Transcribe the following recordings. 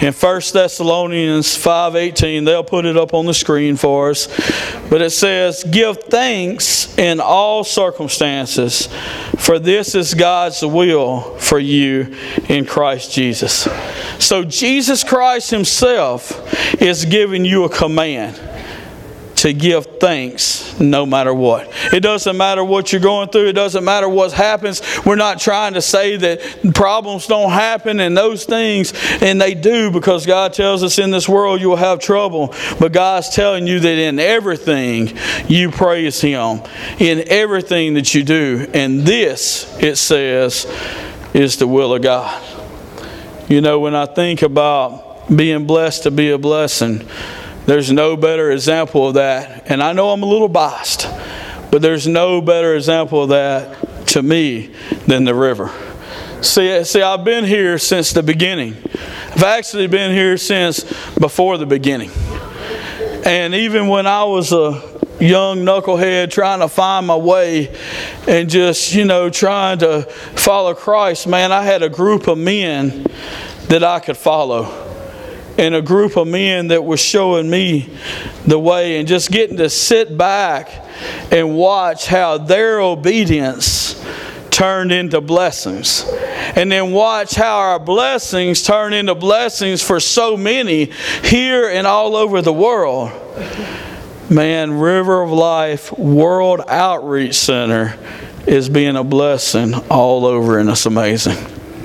In 1 Thessalonians 5:18, they'll put it up on the screen for us. But it says, give thanks in all circumstances, for this is God's will for you in Christ Jesus. So Jesus Christ himself is giving you a command to give thanks no matter what. It doesn't matter what you're going through. It doesn't matter what happens. We're not trying to say that problems don't happen and those things, and they do, because God tells us in this world you will have trouble. But God's telling you that in everything you praise Him, in everything that you do. And this, it says, is the will of God. You know, when I think about being blessed to be a blessing, there's no better example of that. And I know I'm a little biased, but there's no better example of that to me than the river. See, I've been here since the beginning. I've actually been here since before the beginning. And even when I was a young knucklehead trying to find my way and just, trying to follow Christ, man, I had a group of men that I could follow. And a group of men that was showing me the way, and just getting to sit back and watch how their obedience turned into blessings. And then watch how our blessings turn into blessings for so many here and all over the world. Man, River of Life World Outreach Center is being a blessing all over, and it's amazing.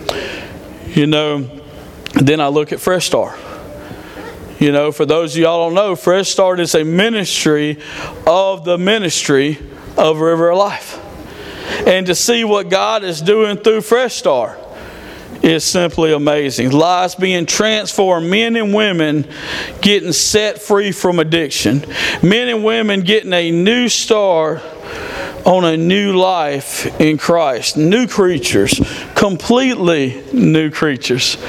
Then I look at Fresh Start. For those of y'all don't know, Fresh Start is a ministry of the ministry of River of Life. And to see what God is doing through Fresh Start is simply amazing. Lives being transformed, men and women getting set free from addiction, men and women getting a new start on a new life in Christ. New creatures, completely new creatures.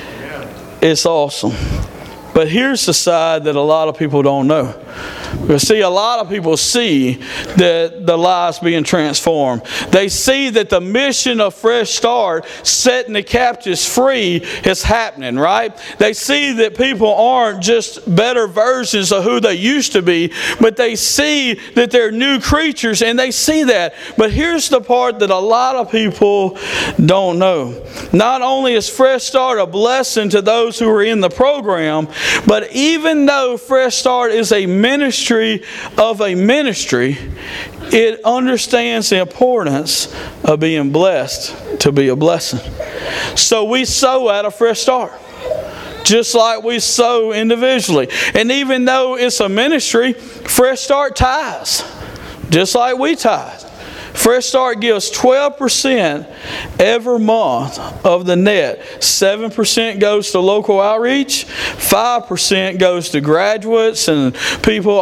It's awesome. But here's the side that a lot of people don't know. Because see, a lot of people see that the lives being transformed. They see that the mission of Fresh Start, setting the captives free, is happening, right? They see that people aren't just better versions of who they used to be, but they see that they're new creatures, and they see that. But here's the part that a lot of people don't know. Not only is Fresh Start a blessing to those who are in the program, but even though Fresh Start is a ministry of a ministry, it understands the importance of being blessed to be a blessing. So we sow at a Fresh Start, just like we sow individually. And even though it's a ministry, Fresh Start tithes, just like we tithe. Fresh Start gives 12% every month of the net. 7% goes to local outreach. 5% goes to graduates and people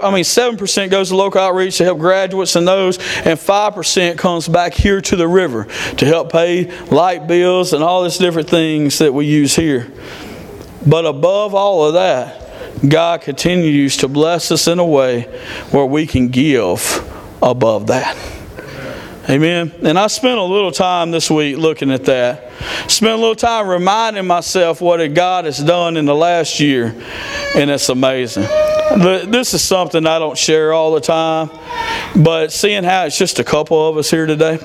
7% goes to local outreach to help graduates and those. And 5% comes back here to the river to help pay light bills and all these different things that we use here. But above all of that, God continues to bless us in a way where we can give above that. Amen. And I spent a little time this week looking at that. Spent a little time reminding myself what God has done in the last year. And it's amazing. This is something I don't share all the time. But seeing how it's just a couple of us here today,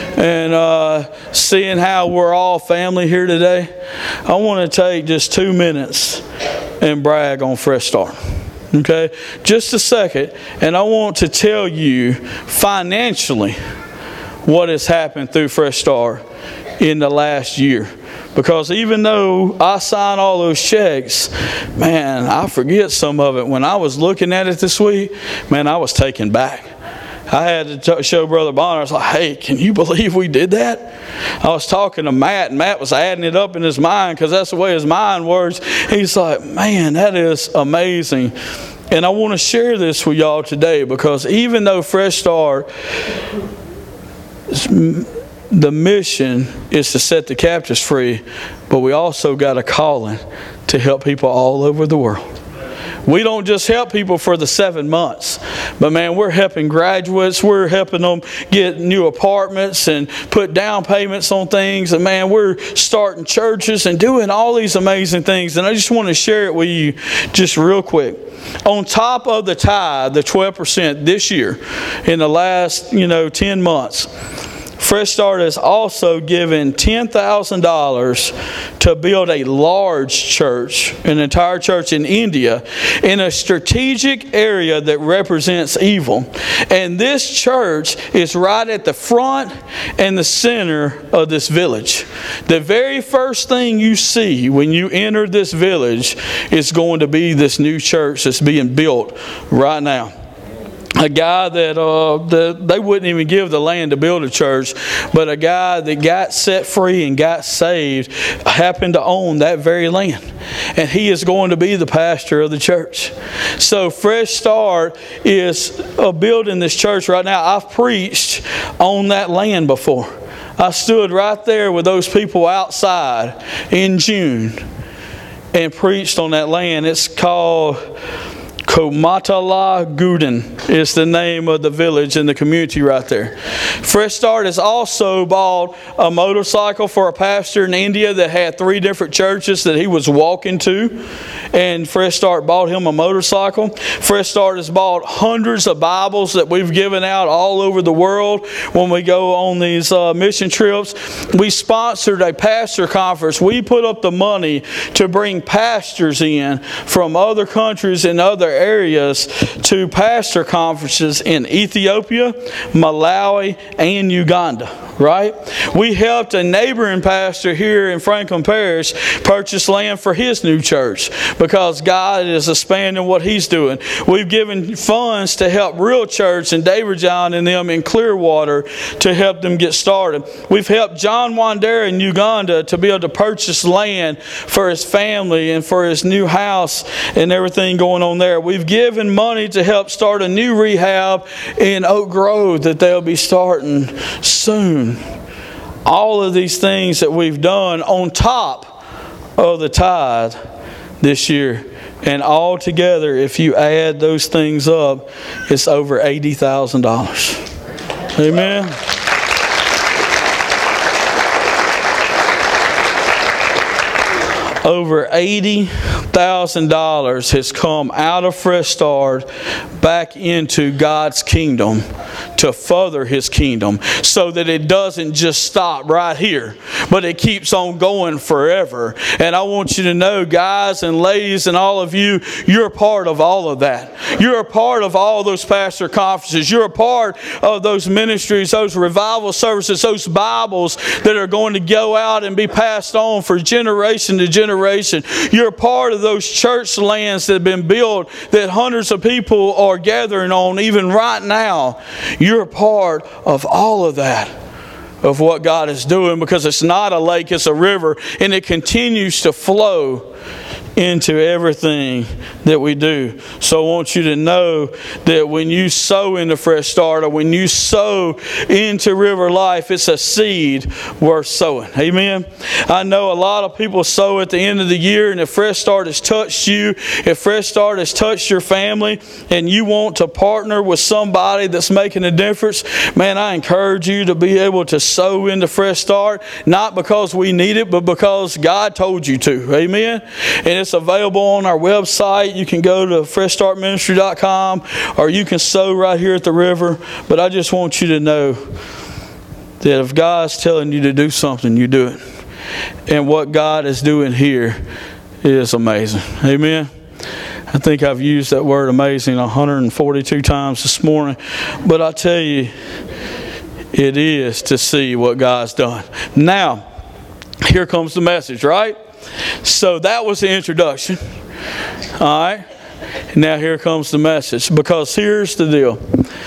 and seeing how we're all family here today, I want to take just 2 minutes and brag on Fresh Start. Okay? Just a second. And I want to tell you financially what has happened through Fresh Start in the last year. Because even though I sign all those checks, man, I forget some of it. When I was looking at it this week, man, I was taken back. I had to show Brother Bonner. I was like, hey, can you believe we did that? I was talking to Matt, and Matt was adding it up in his mind because that's the way his mind works. He's like, man, that is amazing. And I want to share this with y'all today because even though Fresh Start, the mission is to set the captives free, but we also got a calling to help people all over the world. We don't just help people for the 7 months, But man, we're helping graduates. We're helping them get new apartments and put down payments on things. And man, we're starting churches and doing all these amazing things. And I just want to share it with you just real quick. On top of the tithe, the 12% this year, in the last 10 months, Fresh Start has also given $10,000 to build a large church, an entire church in India, in a strategic area that represents evil. And this church is right at the front and the center of this village. The very first thing you see when you enter this village is going to be this new church that's being built right now. A guy that they wouldn't even give the land to build a church, but a guy that got set free and got saved happened to own that very land. And he is going to be the pastor of the church. So Fresh Start is building this church right now. I've preached on that land before. I stood right there with those people outside in June and preached on that land. It's called Komatala Guden is the name of the village and the community right there. Fresh Start has also bought a motorcycle for a pastor in India that had 3 different churches that he was walking to. And Fresh Start bought him a motorcycle. Fresh Start has bought hundreds of Bibles that we've given out all over the world when we go on these mission trips. We sponsored a pastor conference. We put up the money to bring pastors in from other countries and other areas to pastor conferences in Ethiopia, Malawi, and Uganda. Right? We helped a neighboring pastor here in Franklin Parish purchase land for his new church because God is expanding what he's doing. We've given funds to help Real Church and David John and them in Clearwater to help them get started. We've helped John Wandera in Uganda to be able to purchase land for his family and for his new house and everything going on there. We've given money to help start a new rehab in Oak Grove that they'll be starting soon. All of these things that we've done on top of the tithe this year. And all together, if you add those things up, it's over $80,000. Amen. Over $80,000 has come out of Fresh Start back into God's kingdom to further His kingdom, so that it doesn't just stop right here, but it keeps on going forever. And I want you to know, guys and ladies and all of you, you're a part of all of that. You're a part of all those pastor conferences. You're a part of those ministries, those revival services, those Bibles that are going to go out and be passed on for generation to generation. You're a part of those church lands that have been built that hundreds of people are gathering on even right now. You're a part of all of that, of what God is doing, because it's not a lake, it's a river, and it continues to flow into everything that we do. So I want you to know that when you sow into Fresh Start, or when you sow into River Life, it's a seed worth sowing. Amen. I know a lot of people sow at the end of the year, and if Fresh Start has touched you, if Fresh Start has touched your family, and you want to partner with somebody that's making a difference, man, I encourage you to be able to sow into Fresh Start, not because we need it, but because God told you to. Amen. And it's available on our website. You can go to freshstartministry.com, or you can sow right here at the river. But I just want you to know that if God's telling you to do something, you do it. And what God is doing here is amazing. Amen. I think I've used that word amazing 142 times this morning. But I tell you, it is to see what God's done. Now, here comes the message, right? So that was the introduction. All right. Now here comes the message. Because here's the deal.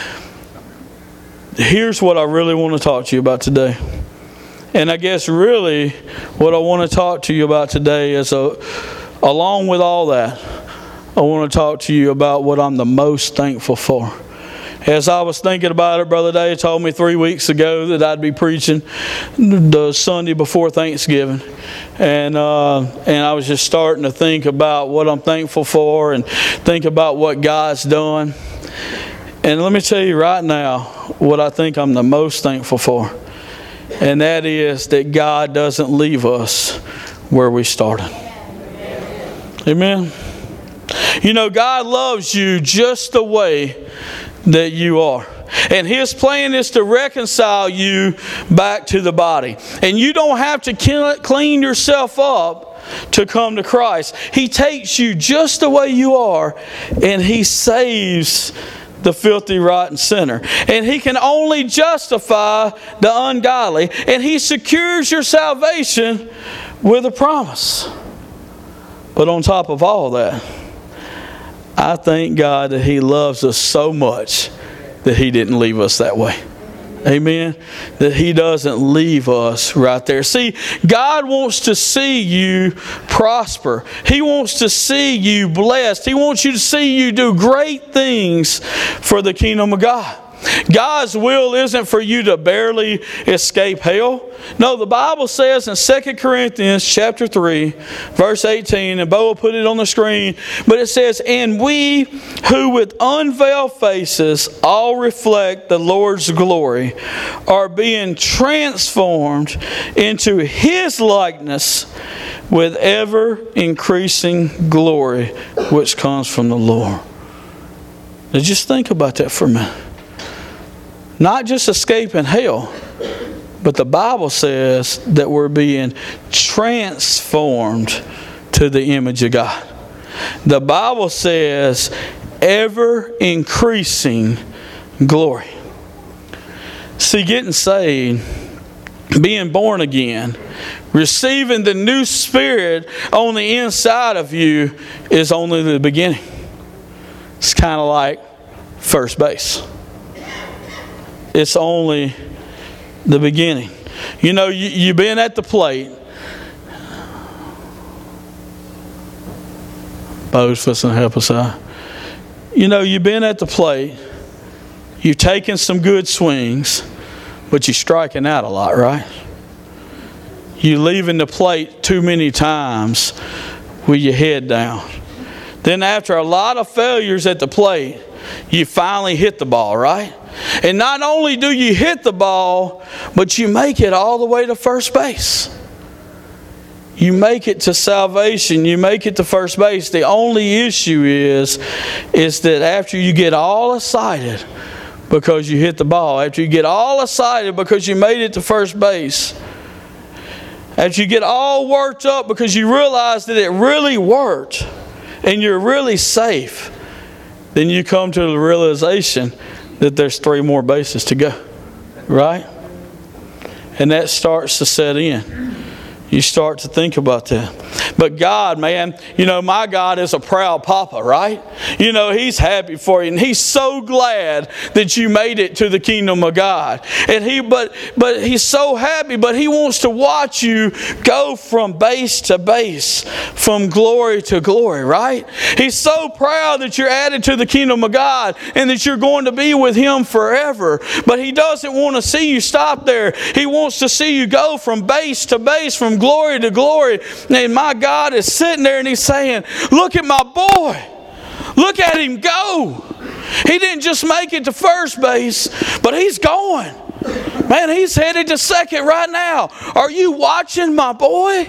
Here's what I really want to talk to you about today. And I guess really what I want to talk to you about today is, along with all that, I want to talk to you about what I'm the most thankful for. As I was thinking about it, Brother Dave told me 3 weeks ago that I'd be preaching the Sunday before Thanksgiving. And I was just starting to think about what I'm thankful for and think about what God's done. And let me tell you right now what I think I'm the most thankful for. And that is that God doesn't leave us where we started. Amen. You know, God loves you just the way that you are. And His plan is to reconcile you back to the body. And you don't have to clean yourself up to come to Christ. He takes you just the way you are, and He saves the filthy, rotten sinner. And He can only justify the ungodly. And He secures your salvation with a promise. But on top of all that, I thank God that He loves us so much that He didn't leave us that way. Amen. That He doesn't leave us right there. See, God wants to see you prosper. He wants to see you blessed. He wants you to see you do great things for the kingdom of God. God's will isn't for you to barely escape hell. No, the Bible says in 2 Corinthians chapter 3, verse 18, and Bo will put it on the screen, but it says, "And we who with unveiled faces all reflect the Lord's glory are being transformed into His likeness with ever increasing glory which comes from the Lord." Now just think about that for a minute. Not just escaping hell, but the Bible says that we're being transformed to the image of God. The Bible says ever increasing glory. See, getting saved, being born again, receiving the new spirit on the inside of you is only the beginning. It's kind of like first base. It's only the beginning. You know, you've been at the plate. Bo's fixing to help us out. You know, you've been at the plate. You've taken some good swings, but you're striking out a lot, right? You're leaving the plate too many times with your head down. Then after a lot of failures at the plate, you finally hit the ball, right? And not only do you hit the ball, but you make it all the way to first base. You make it to salvation. You make it to first base. The only issue is that after you get all excited because you hit the ball, after you get all excited because you made it to first base, after you get all worked up because you realize that it really worked and you're really safe, then you come to the realization that there's 3 more bases to go, right? And that starts to set in. You start to think about that. But God, man, you know, my God is a proud papa, right? You know, He's happy for you. And He's so glad that you made it to the kingdom of God. And but He's so happy, but He wants to watch you go from base to base, from glory to glory, right? He's so proud that you're added to the kingdom of God and that you're going to be with Him forever. But He doesn't want to see you stop there. He wants to see you go from base to base, from glory to glory. And my God is sitting there and He's saying, look at my boy. Look at him go. He didn't just make it to first base, but he's going. Man, he's headed to second right now. Are you watching my boy?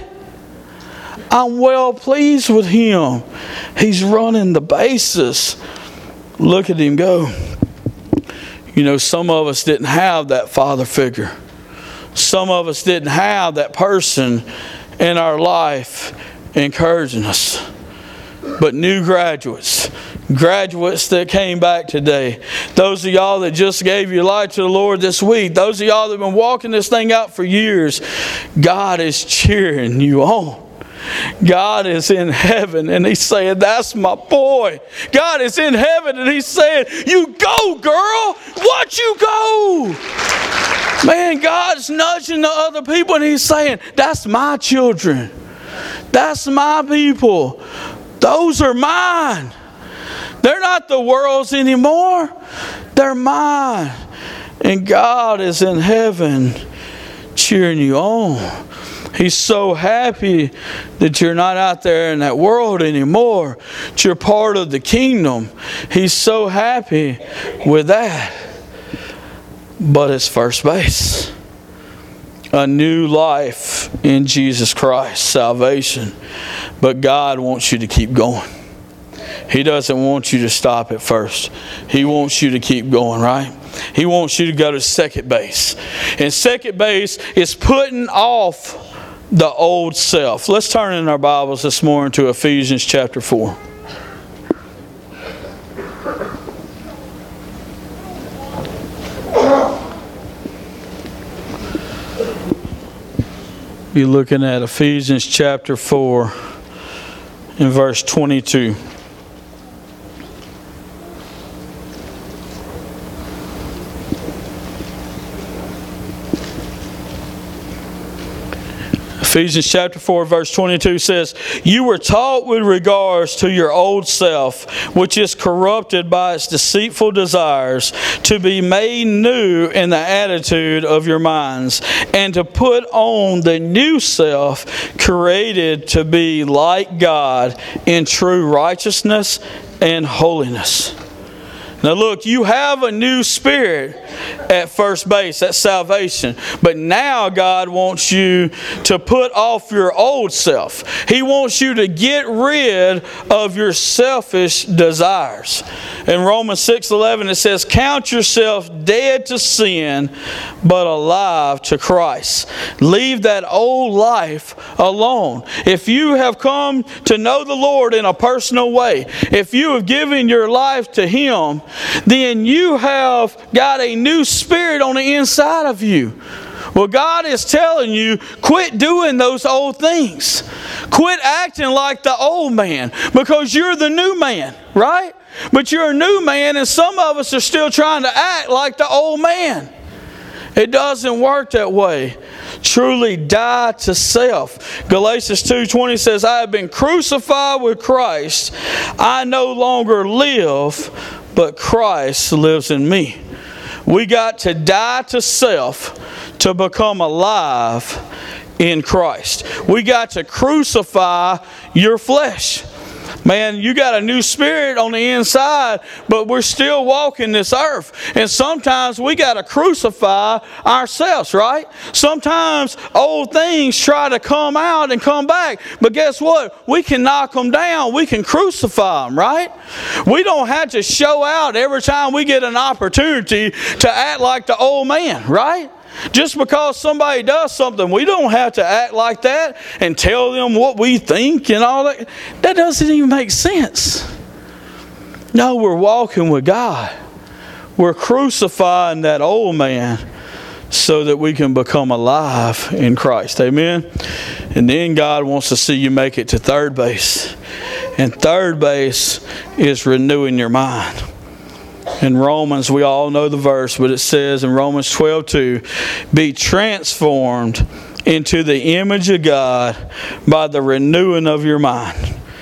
I'm well pleased with him. He's running the bases. Look at him go. You know, some of us didn't have that father figure. Some of us didn't have that person in our life encouraging us. But new graduates that came back today, those of y'all that just gave your life to the Lord this week, those of y'all that have been walking this thing out for years, God is cheering you on. God is in heaven and He's saying, that's my boy. God is in heaven and He's saying, you go, girl. Watch you go. Man, God's nudging the other people and He's saying, that's my children. That's my people. Those are mine. They're not the world's anymore. They're mine. And God is in heaven cheering you on. He's so happy that you're not out there in that world anymore. That you're part of the kingdom. He's so happy with that. But it's first base. A new life in Jesus Christ, salvation. But God wants you to keep going. He doesn't want you to stop at first. He wants you to keep going, right? He wants you to go to second base. And second base is putting off the old self. Let's turn in our Bibles this morning to Ephesians chapter 4. You're looking at Ephesians chapter 4 in verse 22. Ephesians chapter 4 verse 22 says, "You were taught with regards to your old self, which is corrupted by its deceitful desires, to be made new in the attitude of your minds, and to put on the new self, created to be like God in true righteousness and holiness." Now look, you have a new spirit at first base, that's salvation. But now God wants you to put off your old self. He wants you to get rid of your selfish desires. In Romans 6:11 it says, "Count yourself dead to sin, but alive to Christ." Leave that old life alone. If you have come to know the Lord in a personal way, if you have given your life to Him, then you have got a new spirit on the inside of you. Well, God is telling you, quit doing those old things. Quit acting like the old man, because you're the new man, right? But you're a new man, and some of us are still trying to act like the old man. It doesn't work that way. Truly die to self. Galatians 2:20 says, "I have been crucified with Christ. I no longer live, but Christ lives in me." We got to die to self to become alive in Christ. We got to crucify your flesh. Man, you got a new spirit on the inside, but we're still walking this earth. And sometimes we got to crucify ourselves, right? Sometimes old things try to come out and come back. But guess what? We can knock them down. We can crucify them, right? We don't have to show out every time we get an opportunity to act like the old man, right? Just because somebody does something, we don't have to act like that and tell them what we think and all that. That doesn't even make sense. No, we're walking with God. We're crucifying that old man so that we can become alive in Christ. Amen? And then God wants to see you make it to third base. And third base is renewing your mind. In Romans, we all know the verse, but it says in Romans 12:2, "Be transformed into the image of God by the renewing of your mind."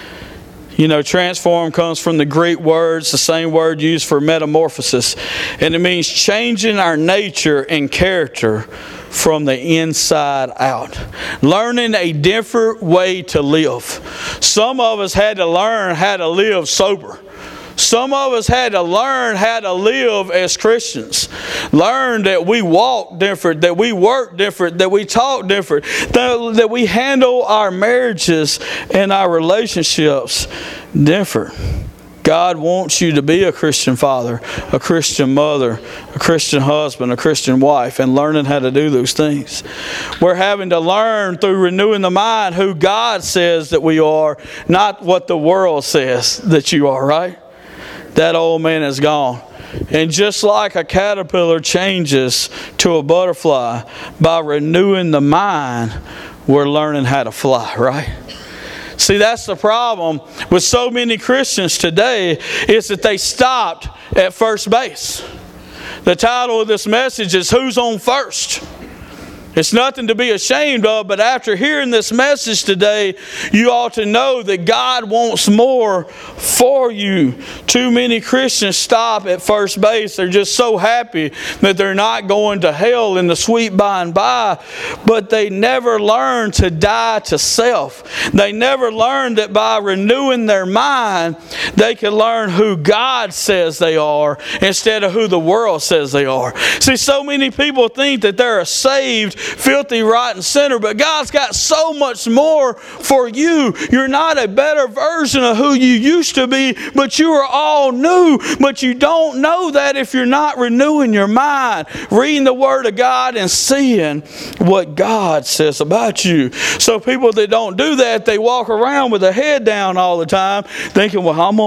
You know, transform comes from the Greek word. It's the same word used for metamorphosis. And it means changing our nature and character from the inside out. Learning a different way to live. Some of us had to learn how to live sober. Some of us had to learn how to live as Christians. Learn that we walk different, that we work different, that we talk different, that we handle our marriages and our relationships different. God wants you to be a Christian father, a Christian mother, a Christian husband, a Christian wife, and learning how to do those things. We're having to learn through renewing the mind who God says that we are, not what the world says that you are, right? That old man is gone. And just like a caterpillar changes to a butterfly, by renewing the mind, we're learning how to fly, right? See, that's the problem with so many Christians today, is that they stopped at first base. The title of this message is, "Who's on first?" It's nothing to be ashamed of, but after hearing this message today, you ought to know that God wants more for you. Too many Christians stop at first base. They're just so happy that they're not going to hell in the sweet by and by, but they never learn to die to self. They never learn that by renewing their mind, they can learn who God says they are instead of who the world says they are. See, so many people think that they're a saved, filthy, rotten sinner, but God's got so much more for you. You're not a better version of who you used to be, but you are all new. But you don't know that if you're not renewing your mind, reading the Word of God and seeing what God says about you. So people that don't do that, they walk around with their head down all the time, thinking, "Well, I'm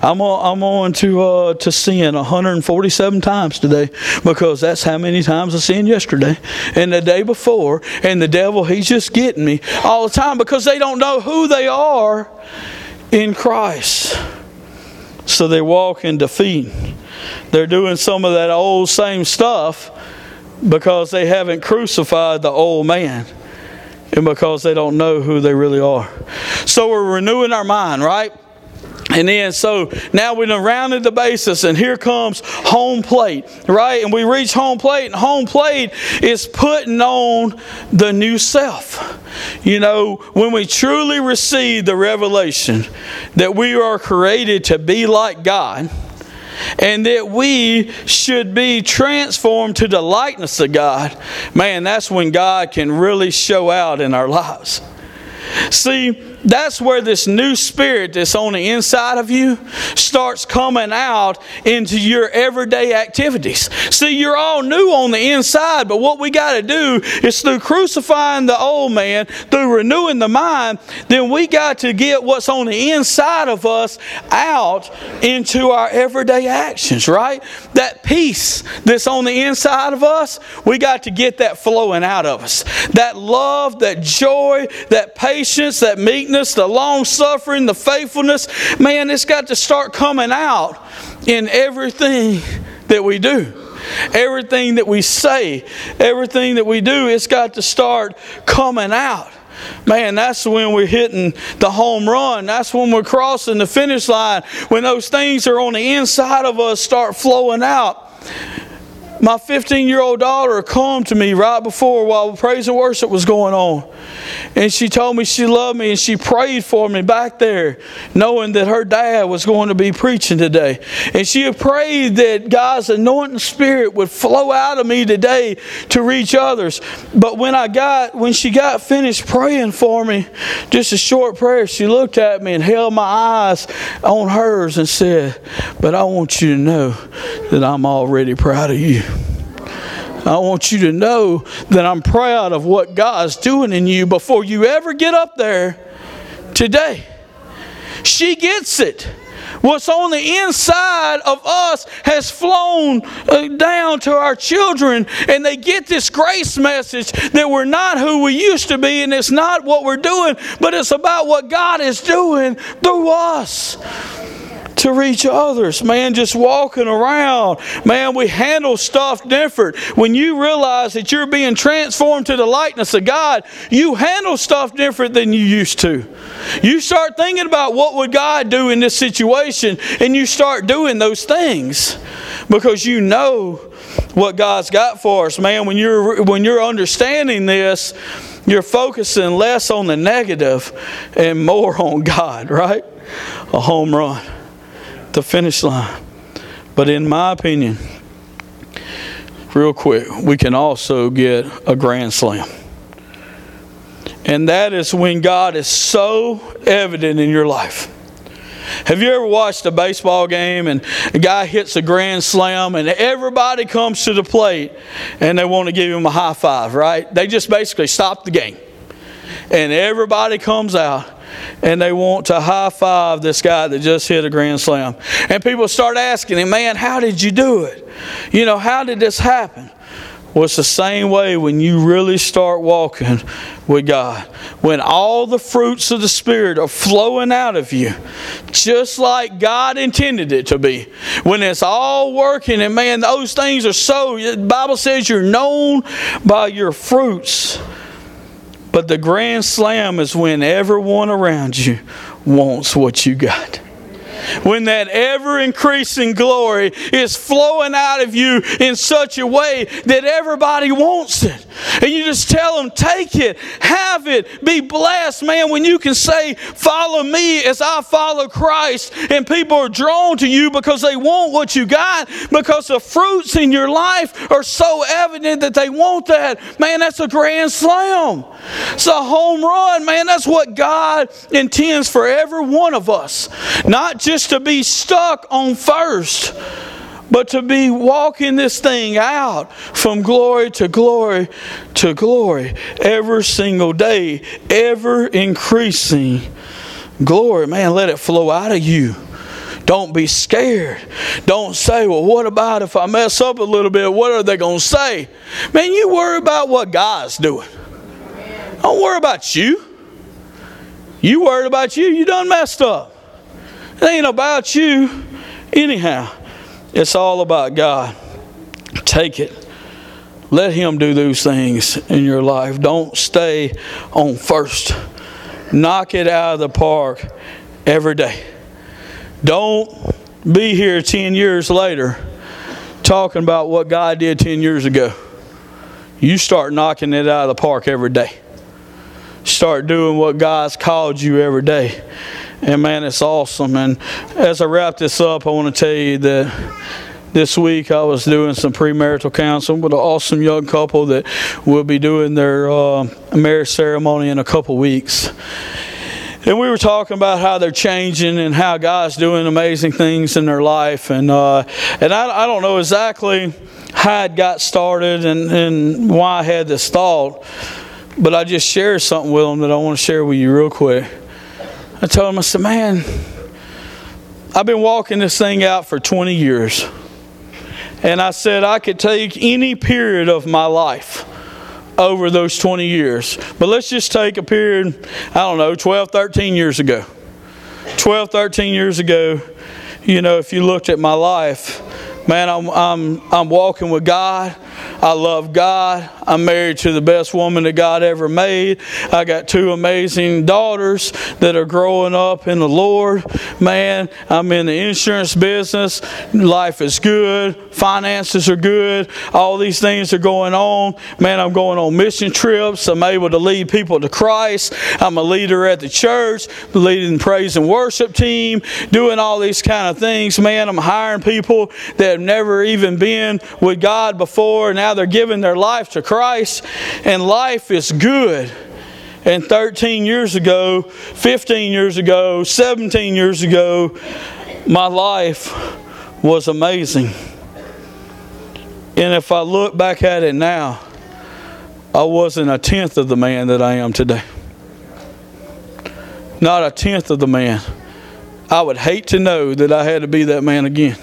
on to sin 147 times today, because that's how many times I sinned yesterday and the day before, and the devil, he's just getting me all the time," because they don't know who they are in Christ. So they walk in defeat. They're doing some of that old same stuff because they haven't crucified the old man, and because they don't know who they really are. So we're renewing our mind, right? And then, so now we've rounded the basis, and here comes home plate, right? And we reach home plate, and home plate is putting on the new self. You know, when we truly receive the revelation that we are created to be like God, and that we should be transformed to the likeness of God, man, that's when God can really show out in our lives. See, that's where this new spirit that's on the inside of you starts coming out into your everyday activities. See, you're all new on the inside, but what we got to do is, through crucifying the old man, through renewing the mind, then we got to get what's on the inside of us out into our everyday actions, right? That peace that's on the inside of us, we got to get that flowing out of us. That love, that joy, that patience, that meekness, the long-suffering, the faithfulness, man, it's got to start coming out in everything that we do. Everything that we say, everything that we do, it's got to start coming out. Man, that's when we're hitting the home run. That's when we're crossing the finish line. When those things that are on the inside of us start flowing out. My 15-year-old daughter come to me right before, while praise and worship was going on. And she told me she loved me, and she prayed for me back there, knowing that her dad was going to be preaching today. And she had prayed that God's anointing spirit would flow out of me today to reach others. But when she got finished praying for me, just a short prayer, she looked at me and held my eyes on hers and said, "But I want you to know that I'm already proud of you. I want you to know that I'm proud of what God's doing in you before you ever get up there today." She gets it. What's on the inside of us has flown down to our children, and they get this grace message that we're not who we used to be, and it's not what we're doing, but it's about what God is doing through us to reach others. Man, just walking around, man, we handle stuff different. When you realize that you're being transformed to the likeness of God, you handle stuff different than you used to. You start thinking about what would God do in this situation, and you start doing those things because you know what God's got for us. Man, when you're understanding this, you're focusing less on the negative and more on God, right? A home run, the finish line. But in my opinion, real quick, we can also get a grand slam. And that is when God is so evident in your life. Have you ever watched a baseball game and a guy hits a grand slam and everybody comes to the plate and they want to give him a high five, right? They just basically stop the game. And everybody comes out and they want to high five this guy that just hit a grand slam. And people start asking him, "Man, how did you do it? You know, how did this happen?" Well, it's the same way when you really start walking with God. When all the fruits of the Spirit are flowing out of you, just like God intended it to be. When it's all working, and man, those things are so, the Bible says you're known by your fruits. But the grand slam is when everyone around you wants what you got. When that ever-increasing glory is flowing out of you in such a way that everybody wants it. And you just tell them, take it, have it, be blessed. Man, when you can say, follow me as I follow Christ, and people are drawn to you because they want what you got, because the fruits in your life are so evident that they want that. Man, that's a grand slam. It's a home run, man. That's what God intends for every one of us. Not just to be stuck on first, but to be walking this thing out from glory to glory to glory every single day, ever increasing glory. Man, let it flow out of you. Don't be scared. Don't say, well, what about if I mess up a little bit? What are they going to say? Man, you worry about what God's doing. Don't worry about you. You worried about you. You done messed up. It ain't about you anyhow. It's all about God. Take it. Let Him do those things in your life. Don't stay on first. Knock it out of the park every day. Don't be here 10 years later talking about what God did 10 years ago. You start knocking it out of the park every day. Start doing what God's called you every day. And man, it's awesome. And as I wrap this up, I want to tell you that this week I was doing some premarital counseling with an awesome young couple that will be doing their marriage ceremony in a couple weeks. And we were talking about how they're changing and how God's doing amazing things in their life. And I don't know exactly how it got started and why I had this thought, but I just shared something with them that I want to share with you real quick. I told him, I said, man, I've been walking this thing out for 20 years. And I said I could take any period of my life over those 20 years. But let's just take a period, 12, 13 years ago. 12, 13 years ago, if you looked at my life, man, I'm walking with God. I love God. I'm married to the best woman that God ever made. I got 2 amazing daughters that are growing up in the Lord. Man, I'm in the insurance business. Life is good. Finances are good. All these things are going on. Man, I'm going on mission trips. I'm able to lead people to Christ. I'm a leader at the church, leading praise and worship team, doing all these kind of things. Man, I'm hiring people that have never even been with God before. Now they're giving their life to Christ, and life is good. And 13 years ago, 15 years ago, 17 years ago, my life was amazing. And if I look back at it now, I wasn't a tenth of the man that I am today. Not a tenth of the man. I would hate to know that I had to be that man again.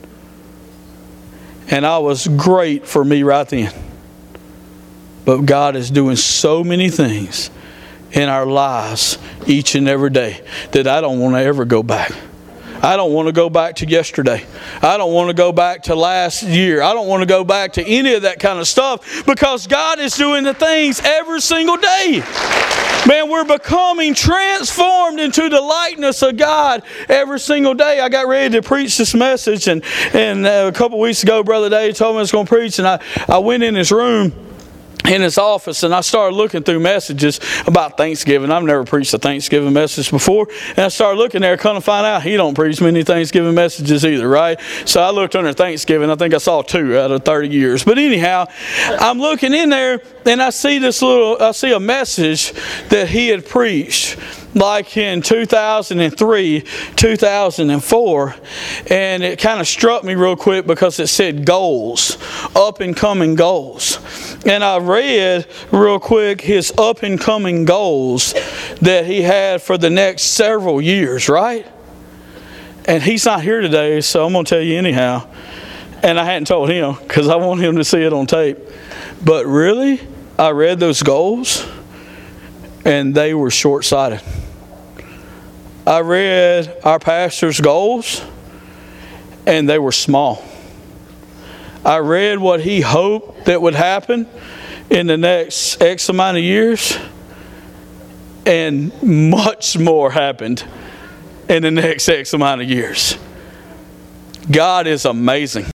And I was great for me right then. But God is doing so many things in our lives each and every day that I don't want to ever go back. I don't want to go back to yesterday. I don't want to go back to last year. I don't want to go back to any of that kind of stuff, because God is doing the things every single day. Man, we're becoming transformed into the likeness of God every single day. I got ready to preach this message, and a couple weeks ago, Brother Dave told me I was going to preach, and I went in his room, in his office, and I started looking through messages about Thanksgiving. I've never preached a Thanksgiving message before, and I started looking there, come to find out he don't preach many Thanksgiving messages either, right? So I looked under Thanksgiving. I think I saw 2 out of 30 years. But anyhow, I'm looking in there, and I see a message that he had preached like in 2003, 2004, and it kind of struck me real quick because it said goals, up and coming goals. And I read real quick his up and coming goals that he had for the next several years, right? And he's not here today, so I'm going to tell you anyhow. And I hadn't told him because I want him to see it on tape. But really, I read those goals and they were short-sighted. I read our pastor's goals and they were small. I read what he hoped that would happen in the next X amount of years, and much more happened in the next X amount of years. God is amazing.